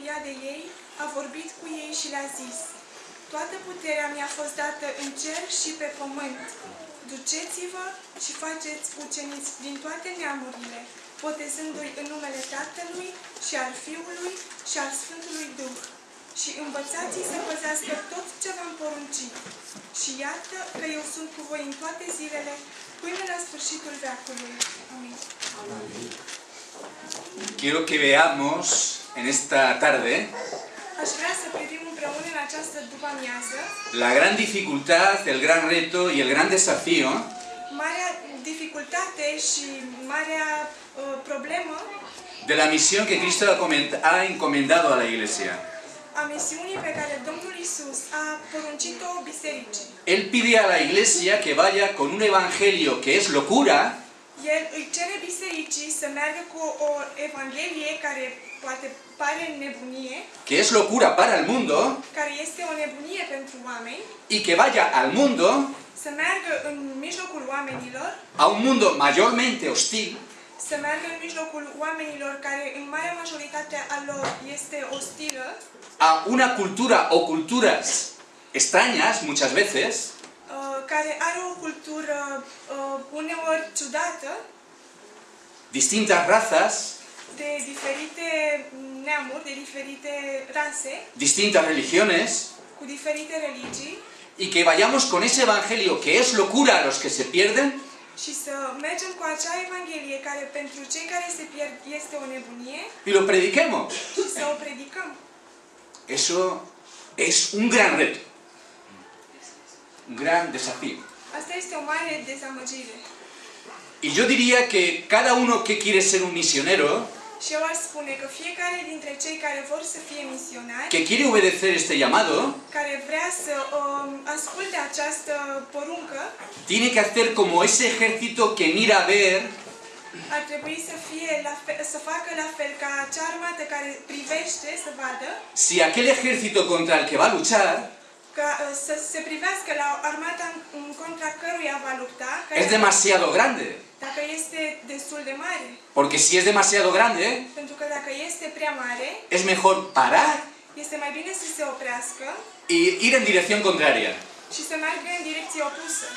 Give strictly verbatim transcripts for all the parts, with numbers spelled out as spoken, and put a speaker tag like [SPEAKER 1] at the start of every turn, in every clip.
[SPEAKER 1] apropiat de ei, a vorbit cu ei și le-a zis: toată puterea mi-a fost dată în cer și pe pământ. Duceți-vă și faceți uceniți din toate neamurile, botezându-i în numele Tatălui și al Fiului și al Sfântului Duh. Și învățați-i să păzească tot ce v-am poruncit. Și iată că eu sunt cu voi în toate zilele, până la sfârșitul veacului. Amin.
[SPEAKER 2] Quiero que veamos en esta tarde
[SPEAKER 1] Aș vrea să privim împreună în această după-amiază
[SPEAKER 2] la gran dificultad, el gran reto y el gran desafío
[SPEAKER 1] marea dificultate și marea uh, problemă
[SPEAKER 2] de la misión que Cristo ha comen- ha encomendado a la Iglesia.
[SPEAKER 1] a misiunii pe care Domnul Isus a poruncit-o bisericii.
[SPEAKER 2] Él pide a la Iglesia que vaya con un evangelio que es locura,
[SPEAKER 1] El îi cere bisericii să meargă cu o evanghelie care poate pare nebunie,
[SPEAKER 2] que es locura para el mundo,
[SPEAKER 1] care este o nebunie pentru oameni,
[SPEAKER 2] y que vaya al mundo,
[SPEAKER 1] să meargă în mijlocul oamenilor,
[SPEAKER 2] a un mundo mayormente hostil,
[SPEAKER 1] să meargă în mijlocul oamenilor care în marea majoritate a lor este ostilă,
[SPEAKER 2] a una cultura o culturas extrañas muchas veces,
[SPEAKER 1] uh, care are o cultură uh, uneori ciudată,
[SPEAKER 2] distintas razas,
[SPEAKER 1] de diferite neamuri, de diferite rase,
[SPEAKER 2] distintas religiones,
[SPEAKER 1] cu diferite religii,
[SPEAKER 2] y que vayamos con ese evangelio que es locura a los que se pierden,
[SPEAKER 1] și să mergem cu acea evanghelie care pentru cei care se pierd este o nebunie
[SPEAKER 2] y lo prediquemos.
[SPEAKER 1] și să o predicăm.
[SPEAKER 2] Eso es un gran reto, un gran desafío.
[SPEAKER 1] Asta este o mare dezamăgire.
[SPEAKER 2] Y yo diría que cada uno que quiere ser un misionero,
[SPEAKER 1] Și eu aș spune că fiecare dintre cei care vor să fie misionari,
[SPEAKER 2] que quiere obedecer este llamado,
[SPEAKER 1] care vrea să um, asculte această poruncă,
[SPEAKER 2] tiene que hacer como ese ejército que mira a ver
[SPEAKER 1] ar trebui să fie la fel, să facă la fel ca acea armată care privește să vadă,
[SPEAKER 2] si aquel ejército contra el que va a luchar
[SPEAKER 1] ca uh, să se privească la armata în, în contra căruia va lupta, care
[SPEAKER 2] es demasiado grande.
[SPEAKER 1] dacă este destul de mare.
[SPEAKER 2] Porque si es demasiado grande,
[SPEAKER 1] Pentru că dacă este prea mare,
[SPEAKER 2] es mejor parar
[SPEAKER 1] este mai bine să se oprească
[SPEAKER 2] y ir en dirección contraria.
[SPEAKER 1] și să meargă în direcție opusă.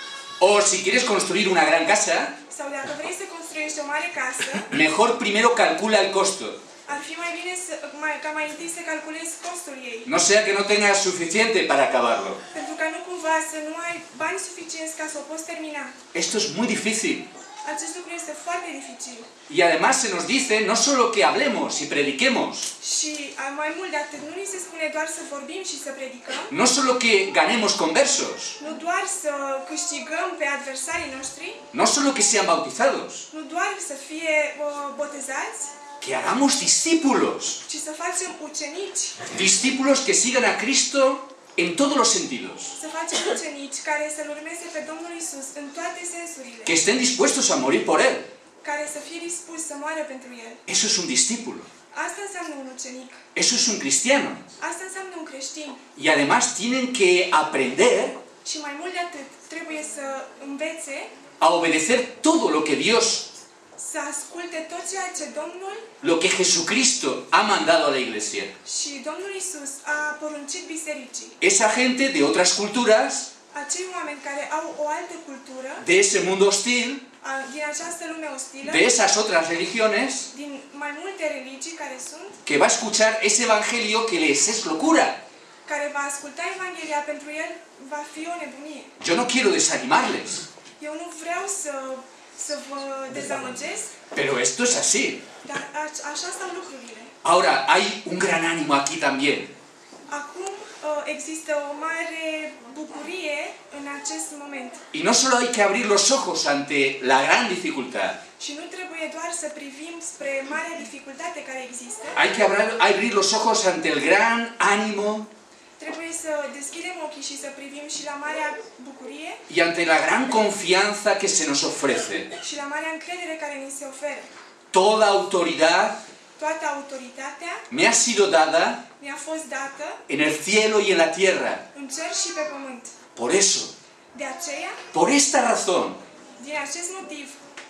[SPEAKER 2] O si quieres construir una gran casa,
[SPEAKER 1] Sau dacă vrei să construiești o mare casă,
[SPEAKER 2] mejor primero calcula el costo.
[SPEAKER 1] ar fi mai bine să, mai, ca mai întâi să calculezi costul ei.
[SPEAKER 2] No sea que no tengas suficiente para acabarlo.
[SPEAKER 1] Pentru ca nu cumva să nu ai bani suficienți ca să o poți termina.
[SPEAKER 2] Esto es muy difícil.
[SPEAKER 1] Acest lucru este foarte dificil.
[SPEAKER 2] Y además se nos dice no solo que hablemos y prediquemos,
[SPEAKER 1] Și mai mult de atât, nu ni se spune doar să vorbim și să predicăm,
[SPEAKER 2] no solo que ganemos conversos,
[SPEAKER 1] nu doar să câștigăm pe adversarii noștri,
[SPEAKER 2] no solo que sean bautizados,
[SPEAKER 1] nu doar să fie uh, botezați,
[SPEAKER 2] que hagamos discípulos,
[SPEAKER 1] ci să facem ucenici,
[SPEAKER 2] discípulos que sigan a Cristo en todos los sentidos,
[SPEAKER 1] să facem ucenici care să-L urmeze pe Domnul Isus în toate sensurile,
[SPEAKER 2] que estén dispuestos a morir por Él.
[SPEAKER 1] care să fie dispus să moară pentru El.
[SPEAKER 2] Eso es un discípulo,
[SPEAKER 1] Asta înseamnă un ucenic,
[SPEAKER 2] eso es un cristiano.
[SPEAKER 1] asta înseamnă un creștin.
[SPEAKER 2] Y además tienen que aprender
[SPEAKER 1] Și mai mult de atât, trebuie să învețe,
[SPEAKER 2] a obedecer todo lo que Dios,
[SPEAKER 1] să asculte tot ceea ce Domnul
[SPEAKER 2] lo que Jesucristo ha mandado a la Iglesia.
[SPEAKER 1] și Domnul Isus a poruncit bisericii.
[SPEAKER 2] Esa gente de otras culturas,
[SPEAKER 1] Acei oameni care au o altă cultură,
[SPEAKER 2] de ese mundo hostil,
[SPEAKER 1] a- din această lume ostilă,
[SPEAKER 2] de esas otras religiones,
[SPEAKER 1] din mai multe religii care sunt,
[SPEAKER 2] que va a escuchar ese evangelio que les es locura.
[SPEAKER 1] care va asculta Evanghelia, pentru el va fi o nebunie.
[SPEAKER 2] Yo no quiero desanimarles,
[SPEAKER 1] Eu nu vreau să, să vă dezamăgesc,
[SPEAKER 2] pero esto es así.
[SPEAKER 1] dar a- așa stau lucrurile.
[SPEAKER 2] Ahora, hay un gran ánimo aquí también.
[SPEAKER 1] Acum uh, există o mare bucurie în acest moment.
[SPEAKER 2] Y no solo hay que abrir los ojos ante la gran dificultad,
[SPEAKER 1] Și nu trebuie doar să privim spre marea dificultate care există,
[SPEAKER 2] hay que abra- abrir los ojos ante el gran ánimo
[SPEAKER 1] trebuie să deschidem ochii și să privim și la marea bucurie
[SPEAKER 2] y ante la gran confianza que se nos ofrece.
[SPEAKER 1] și la marea încredere care ni se oferă.
[SPEAKER 2] Toda autoridad
[SPEAKER 1] Toată autoritatea
[SPEAKER 2] me ha sido dada
[SPEAKER 1] ne-a fost dată
[SPEAKER 2] en el cielo y en la tierra.
[SPEAKER 1] în cer și pe pământ.
[SPEAKER 2] Por eso,
[SPEAKER 1] De aceea,
[SPEAKER 2] por esta razón,
[SPEAKER 1] din acest motiv,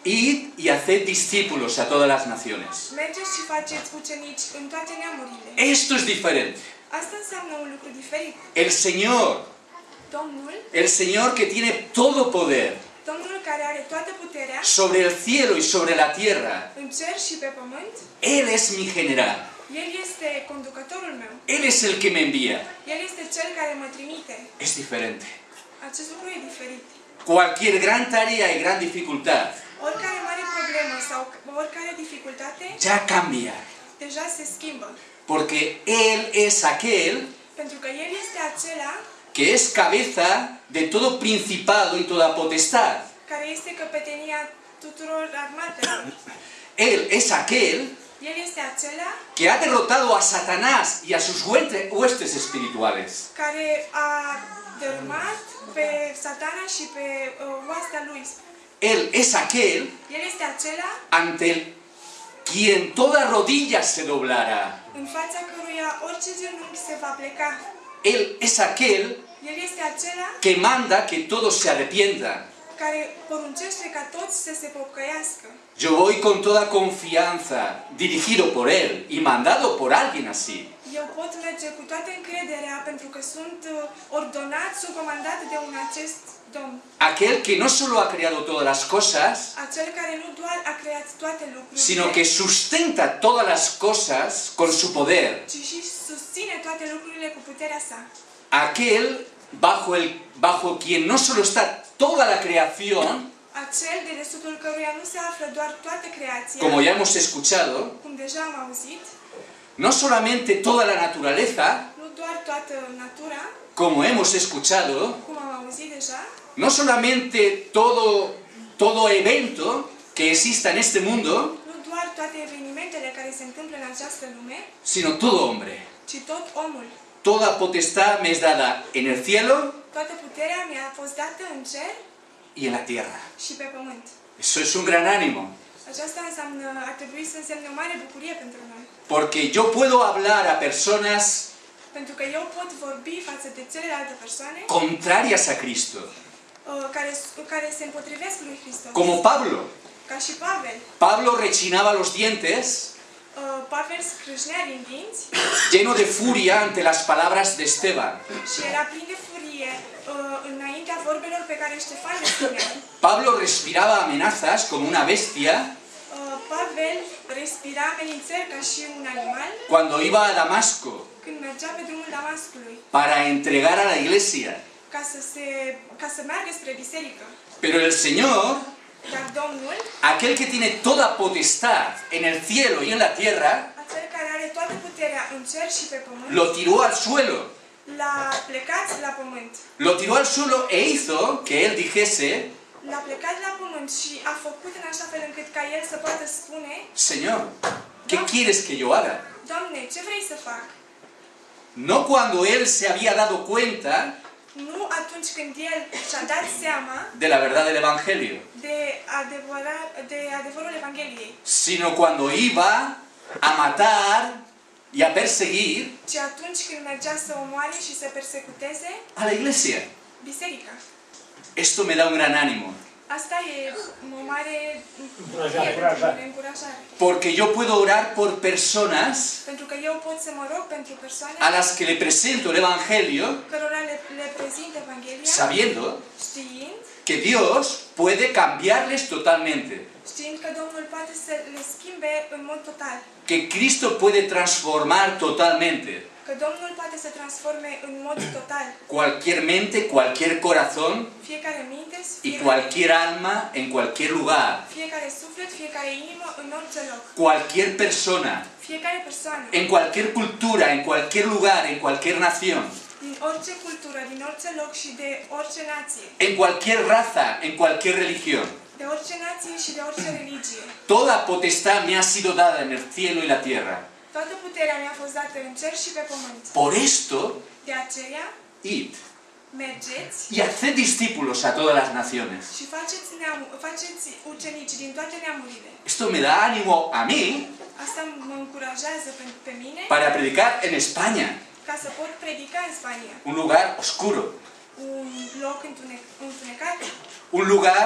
[SPEAKER 2] id y haced discípulos a todas las naciones.
[SPEAKER 1] Mergeți și faceți ucenici în toate neamurile.
[SPEAKER 2] Esto es diferente.
[SPEAKER 1] Asta înseamnă un lucru diferit.
[SPEAKER 2] El Señor,
[SPEAKER 1] Domnul,
[SPEAKER 2] el Señor que tiene todo poder
[SPEAKER 1] Domnul care are toată puterea
[SPEAKER 2] sobre el cielo y sobre la tierra,
[SPEAKER 1] în cer și pe pământ,
[SPEAKER 2] Él es mi general.
[SPEAKER 1] El este conducătorul meu.
[SPEAKER 2] Él es el que me envía.
[SPEAKER 1] El este cel care mă trimite.
[SPEAKER 2] Es diferente.
[SPEAKER 1] Acest lucru e diferit.
[SPEAKER 2] Cualquier gran tarea y gran dificultad
[SPEAKER 1] Oricare mare problemă sau oricare dificultate
[SPEAKER 2] ya cambia.
[SPEAKER 1] deja se schimbă.
[SPEAKER 2] Porque Él es aquel
[SPEAKER 1] Pentru că El este acela
[SPEAKER 2] que es cabeza de todo principado y toda potestad.
[SPEAKER 1] care este căpetenia tuturor armatelor.
[SPEAKER 2] Él es aquel
[SPEAKER 1] El este acela
[SPEAKER 2] que ha derrotado a Satanás y a sus huente- huestes espirituales.
[SPEAKER 1] care a dărâmat pe Satana și pe uh, oastea lui.
[SPEAKER 2] Él es aquel
[SPEAKER 1] El este acela
[SPEAKER 2] ante el quien toda rodilla se doblará.
[SPEAKER 1] în fața căruia orice genunchi se va pleca.
[SPEAKER 2] Él es aquel
[SPEAKER 1] El este acela
[SPEAKER 2] que manda que todos se arrepientan.
[SPEAKER 1] care poruncește ca toți să se pocăiască.
[SPEAKER 2] Yo voy con toda confianza, dirigido por Él y mandado por alguien así.
[SPEAKER 1] Eu pot merge cu toată încrederea pentru că sunt uh, ordonat, sucomandat de un acest Domn.
[SPEAKER 2] Aquel que no solo ha creado todas las cosas,
[SPEAKER 1] Acel care nu doar a creat toate lucrurile,
[SPEAKER 2] sino que sustenta todas las cosas con su poder.
[SPEAKER 1] ci și susține toate lucrurile cu puterea sa.
[SPEAKER 2] Aquel bajo, el, bajo quien no solo está toda la creación,
[SPEAKER 1] Acel de desubtul căruia nu se află doar toată creația,
[SPEAKER 2] como ya hemos escuchado,
[SPEAKER 1] cum deja am auzit,
[SPEAKER 2] no solamente toda la naturaleza,
[SPEAKER 1] nu doar toată natura,
[SPEAKER 2] como hemos escuchado,
[SPEAKER 1] cum am auzit deja,
[SPEAKER 2] no solamente todo, todo evento que exista en este mundo,
[SPEAKER 1] nu doar toate evenimentele care se întâmplă în această lume,
[SPEAKER 2] sino todo hombre.
[SPEAKER 1] ci tot omul.
[SPEAKER 2] Toda potestad me es dada en el cielo
[SPEAKER 1] Toată puterea mi-a fost dată în cer
[SPEAKER 2] y en la tierra.
[SPEAKER 1] și pe pământ.
[SPEAKER 2] Eso es un gran ánimo,
[SPEAKER 1] Aceasta înseamnă, ar trebui să însemne o mare bucurie pentru noi.
[SPEAKER 2] porque yo puedo hablar a personas
[SPEAKER 1] Pentru că eu pot vorbi față de celelalte persoane
[SPEAKER 2] contrarias a Cristo,
[SPEAKER 1] uh, care, care se împotrivesc lui Hristos.
[SPEAKER 2] como Pablo.
[SPEAKER 1] Ca și Pavel.
[SPEAKER 2] Pablo rechinaba los dientes,
[SPEAKER 1] Uh, Pavel scrâșnea din dinți
[SPEAKER 2] lleno de furia ante las palabras de Esteban.
[SPEAKER 1] și era plin de furie uh, înaintea vorbelor pe care Ștefan le spunea.
[SPEAKER 2] Pablo respiraba amenazas como una bestia
[SPEAKER 1] Uh, Pavel respira amenințări ca și un animal
[SPEAKER 2] cuando iba a Damasco
[SPEAKER 1] când mergea pe drumul Damascului,
[SPEAKER 2] para entregar a la iglesia.
[SPEAKER 1] ca să, se, ca să meargă spre biserică.
[SPEAKER 2] Pero el Señor,
[SPEAKER 1] Dar Domnul,
[SPEAKER 2] aquel que tiene toda potestad en el cielo y en la tierra,
[SPEAKER 1] acel care are toată puterea în cer și pe pământ,
[SPEAKER 2] lo tiró al suelo.
[SPEAKER 1] l-a plecat la pământ.
[SPEAKER 2] Lo tiró al suelo e hizo que él dijese,
[SPEAKER 1] L-a plecat la pământ și a făcut în așa fel încât ca el să poată spune:
[SPEAKER 2] Señor, ¿qué quieres que yo haga?
[SPEAKER 1] Doamne, ce vrei să fac?
[SPEAKER 2] No cuando él se había dado cuenta
[SPEAKER 1] Nu atunci când el și-a dat seama
[SPEAKER 2] de la verdad del Evangelio,
[SPEAKER 1] de, adevăra, de adevărul Evangheliei,
[SPEAKER 2] sino cuando iba a matar y a perseguir
[SPEAKER 1] ci atunci când mergea să omoare și să persecuteze
[SPEAKER 2] a la iglesia.
[SPEAKER 1] biserica.
[SPEAKER 2] Esto me da un gran ánimo,
[SPEAKER 1] Asta e o mare
[SPEAKER 3] Încurajare.
[SPEAKER 1] încurajare.
[SPEAKER 2] porque yo puedo orar por personas
[SPEAKER 1] Pentru că eu pot să mă rog pentru persoane
[SPEAKER 2] a las que le presento el Evangelio,
[SPEAKER 1] cărora le, le prezint Evanghelia,
[SPEAKER 2] sabiendo
[SPEAKER 1] știind,
[SPEAKER 2] que Dios puede cambiarles totalmente,
[SPEAKER 1] știind că Domnul poate să le schimbe în mod total.
[SPEAKER 2] que Cristo puede transformar totalmente
[SPEAKER 1] Că Domnul poate să transforme în mod total
[SPEAKER 2] cualquier mente, cualquier corazón
[SPEAKER 1] fiecare minte,
[SPEAKER 2] y
[SPEAKER 1] fiecare,
[SPEAKER 2] cualquier alma en cualquier lugar,
[SPEAKER 1] fiecare suflet, fiecare inimă, în orice loc.
[SPEAKER 2] cualquier persona,
[SPEAKER 1] Fiecare persoană,
[SPEAKER 2] en cualquier cultura, en cualquier lugar, en cualquier nación,
[SPEAKER 1] din orice cultură, din orice loc și de orice nație,
[SPEAKER 2] en cualquier raza, en cualquier religión.
[SPEAKER 1] de orice nație și de orice religie.
[SPEAKER 2] Toda potestad me ha sido dada en el cielo y la tierra.
[SPEAKER 1] Toată puterea mi-a fost dată în cer și pe pământ.
[SPEAKER 2] Por esto,
[SPEAKER 1] De aceea,
[SPEAKER 2] id
[SPEAKER 1] mergeți
[SPEAKER 2] y haced discípulos a todas las naciones.
[SPEAKER 1] și faceți, neam- faceți ucenici din toate neamurile.
[SPEAKER 2] Esto me da ánimo a mí
[SPEAKER 1] Asta mă încurajează pe, pe mine
[SPEAKER 2] para predicar en España,
[SPEAKER 1] ca să pot predica în Spania.
[SPEAKER 2] un lugar oscuro,
[SPEAKER 1] Un loc întunec, întunecat,
[SPEAKER 2] un lugar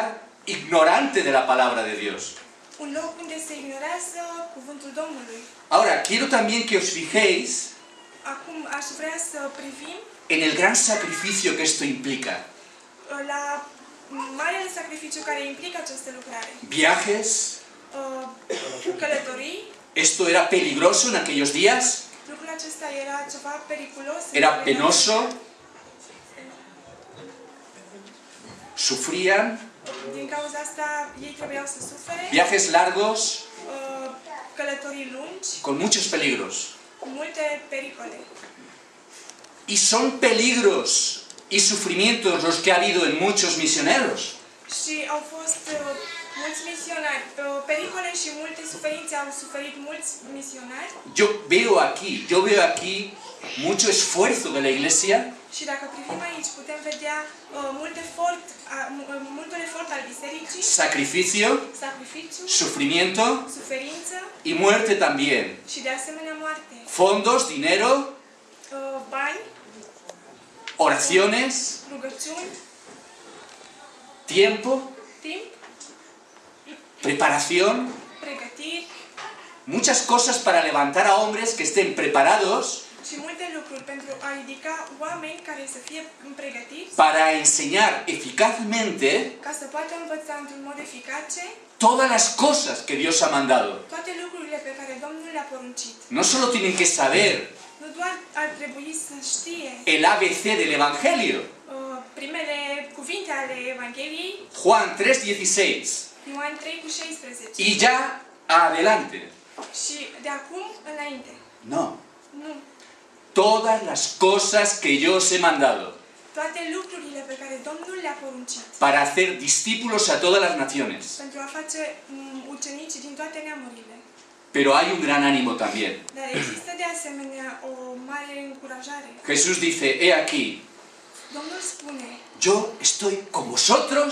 [SPEAKER 2] ignorante de la palabra de Dios.
[SPEAKER 1] Un loc unde se ignorează cuvântul Domnului.
[SPEAKER 2] Ahora, quiero también que os fijéis
[SPEAKER 1] Acum aș vrea să privim
[SPEAKER 2] en el gran sacrificio que esto implica.
[SPEAKER 1] la marele sacrificiu care implică această lucrare.
[SPEAKER 2] Viajes,
[SPEAKER 1] Uh, Călătorii,
[SPEAKER 2] esto era peligroso en aquellos días,
[SPEAKER 1] lucrul acesta era ceva periculos. în
[SPEAKER 2] era
[SPEAKER 1] vremea
[SPEAKER 2] penoso,
[SPEAKER 1] aceea.
[SPEAKER 2] sufrían,
[SPEAKER 1] Din cauza asta ei trebuiau să sufere.
[SPEAKER 2] viajes largos,
[SPEAKER 1] Uh, Călătorii lungi,
[SPEAKER 2] con muchos peligros.
[SPEAKER 1] cu multe pericole.
[SPEAKER 2] Y son peligros y sufrimientos los que ha habido en muchos misioneros.
[SPEAKER 1] Și au fost uh, mulți misionari, uh, pericole și multe suferințe au suferit mulți misionari.
[SPEAKER 2] Yo veo aquí, yo veo aquí mucho esfuerzo de la iglesia,
[SPEAKER 1] Și dacă privim aici, putem vedea uh, mult efort, uh, multul efort al bisericii,
[SPEAKER 2] sacrificio,
[SPEAKER 1] sacrificiu,
[SPEAKER 2] sufrimiento
[SPEAKER 1] suferință
[SPEAKER 2] y muerte también.
[SPEAKER 1] și de asemenea moarte.
[SPEAKER 2] Fondos, dinero,
[SPEAKER 1] Uh, Bani,
[SPEAKER 2] oraciones,
[SPEAKER 1] rugăciuni,
[SPEAKER 2] tiempo,
[SPEAKER 1] timp,
[SPEAKER 2] preparación,
[SPEAKER 1] pregătiri
[SPEAKER 2] muchas cosas para levantar a hombres que estén preparados
[SPEAKER 1] și multe lucruri pentru a ridica oameni care să fie pregătiți
[SPEAKER 2] para enseñar eficazmente
[SPEAKER 1] ca să poată învăța într-un mod eficace
[SPEAKER 2] todas las cosas que Dios ha mandado.
[SPEAKER 1] toate lucrurile pe care Domnul le-a poruncit.
[SPEAKER 2] No solo tienen que saber
[SPEAKER 1] Nu doar ar trebui să știe
[SPEAKER 2] el A B C del Evangelio,
[SPEAKER 1] uh, primele cuvinte ale Evangheliei,
[SPEAKER 2] Juan tres dieciséis,
[SPEAKER 1] Ioan trei cu șaisprezece,
[SPEAKER 2] y ya adelante.
[SPEAKER 1] și de acum înainte.
[SPEAKER 2] No,
[SPEAKER 1] Nu.
[SPEAKER 2] todas las cosas que yo os he mandado
[SPEAKER 1] Toate lucrurile pe care Domnul le-a poruncit
[SPEAKER 2] para hacer discípulos a todas las naciones.
[SPEAKER 1] pentru a face um, ucenici din toate neamurile.
[SPEAKER 2] Pero hay un gran ánimo también.
[SPEAKER 1] Dar există de asemenea o mare încurajare.
[SPEAKER 2] Jesús dice, he aquí,
[SPEAKER 1] Domnul spune,
[SPEAKER 2] yo estoy con vosotros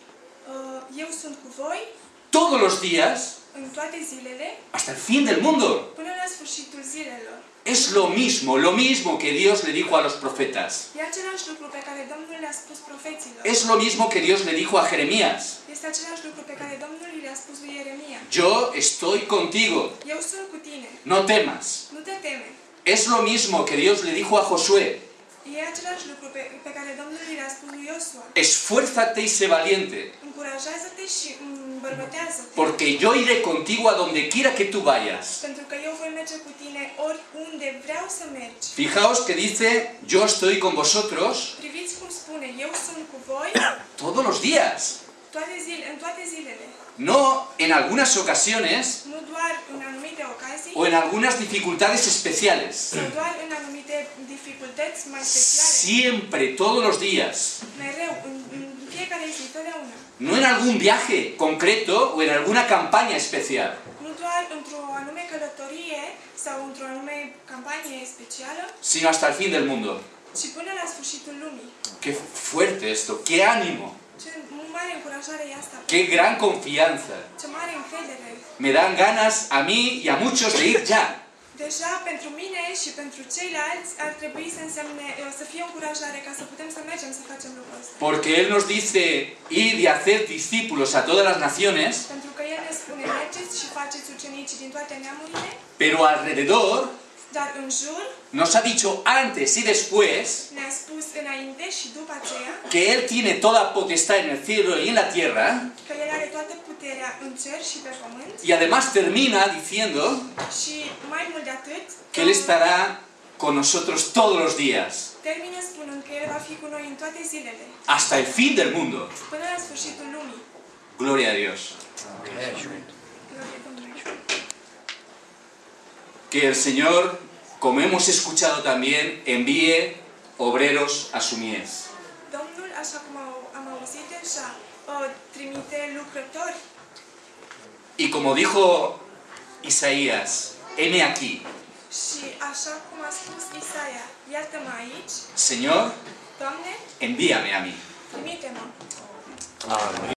[SPEAKER 1] uh, eu sunt cu voi
[SPEAKER 2] todos los días
[SPEAKER 1] în toate zilele
[SPEAKER 2] hasta el fin del mundo.
[SPEAKER 1] până la sfârșitul zilelor.
[SPEAKER 2] Es lo mismo, lo mismo que Dios le dijo a los profetas.
[SPEAKER 1] E același lucru pe care Domnul le-a spus profeților.
[SPEAKER 2] Es lo mismo que Dios le dijo a Jeremías.
[SPEAKER 1] Este același lucru pe care Domnul le-a spus lui Ieremia.
[SPEAKER 2] Yo estoy contigo,
[SPEAKER 1] Eu sunt cu tine,
[SPEAKER 2] no temas.
[SPEAKER 1] nu te teme.
[SPEAKER 2] Es lo mismo que Dios le dijo a Josué.
[SPEAKER 1] E același lucru pe, pe care Domnul le-a spus lui Iosua.
[SPEAKER 2] Esfuérzate y sé valiente,
[SPEAKER 1] Încurajează-te și îmbărbătează-te.
[SPEAKER 2] porque yo iré contigo a donde quiera que tú vayas.
[SPEAKER 1] Pentru că eu voi merge cu tine oriunde vreau să mergi.
[SPEAKER 2] Fijaos que dice, yo estoy con vosotros
[SPEAKER 1] Priviți cum spune, eu sunt cu voi
[SPEAKER 2] todos los días.
[SPEAKER 1] toate zile, în toate zilele.
[SPEAKER 2] No en algunas ocasiones
[SPEAKER 1] Nu doar în anumite ocazii,
[SPEAKER 2] o en algunas dificultades especiales.
[SPEAKER 1] sau doar în anumite dificultăți mai speciale.
[SPEAKER 2] Siempre, todos los días.
[SPEAKER 1] Mereu, în, în fiecare zi, totdeauna.
[SPEAKER 2] No en algún viaje concreto o en alguna campaña especial.
[SPEAKER 1] Nu doar într-o anume călătorie sau într-o anume campanie specială,
[SPEAKER 2] Sino hasta el fin del mundo.
[SPEAKER 1] ci până la sfârșitul lumii.
[SPEAKER 2] Qué fuerte esto, qué ánimo,
[SPEAKER 1] Ce mare încurajare e asta!
[SPEAKER 2] qué gran confianza.
[SPEAKER 1] Ce mare încredere!
[SPEAKER 2] Me dan ganas a mí y a muchos de ir ya.
[SPEAKER 1] Deja pentru mine și pentru ceilalți ar trebui să însemne, să fie o încurajare ca să putem să mergem să facem lucrul ăsta.
[SPEAKER 2] Porque Él nos dice, id y hacer discípulos a todas las naciones,
[SPEAKER 1] Pentru că El ne spune, mergeți și faceți ucenici din toate neamurile,
[SPEAKER 2] pero alrededor
[SPEAKER 1] dar în jur
[SPEAKER 2] nos ha dicho antes y después
[SPEAKER 1] ne-a spus înainte și după aceea
[SPEAKER 2] que Él tiene toda potestad en el cielo y en la tierra,
[SPEAKER 1] că El are toată puterea în cer și pe pământ
[SPEAKER 2] y además termina diciendo
[SPEAKER 1] și mai mult de atât,
[SPEAKER 2] que Él estará con nosotros todos los días,
[SPEAKER 1] termină spunând că El va fi cu noi în toate zilele,
[SPEAKER 2] hasta el fin del mundo.
[SPEAKER 1] până la sfârșitul lumii.
[SPEAKER 2] Gloria a Dios.
[SPEAKER 1] Glorie Domnului.
[SPEAKER 2] Que el Señor, como hemos escuchado también, envíe obreros a su mies.
[SPEAKER 1] Domnul, așa cum au- am auzit deja, o trimite lucrători
[SPEAKER 2] Y como dijo Isaías, heme aquí,
[SPEAKER 1] și așa cum a spus Isaia, iartă-mă aici,
[SPEAKER 2] Señor,
[SPEAKER 1] Doamne,
[SPEAKER 2] envíame a mí.
[SPEAKER 1] trimite-mă.
[SPEAKER 3] Amin.